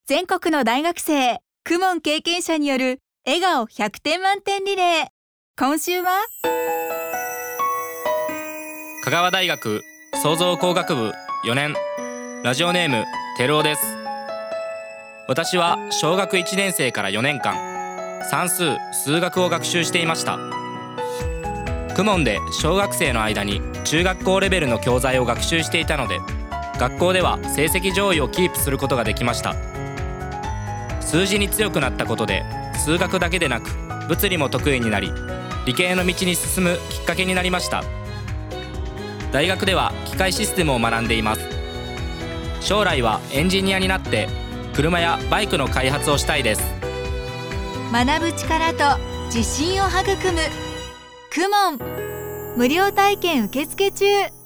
全国の大学生公文経験者による笑顔100点満点リレー。今週は香川大学創造工学部4年、ラジオネームてるおです。私は小学1年生から4年間算数・数学を学習していました。公文で小学生の間に中学校レベルの教材を学習していたので、学校では成績上位をキープすることができました。数字に強くなったことで数学だけでなく物理も得意になり、理系の道に進むきっかけになりました。大学では機械システムを学んでいます。将来はエンジニアになって車やバイクの開発をしたいです。 学ぶ力と自信を育む公文無料体験受付中。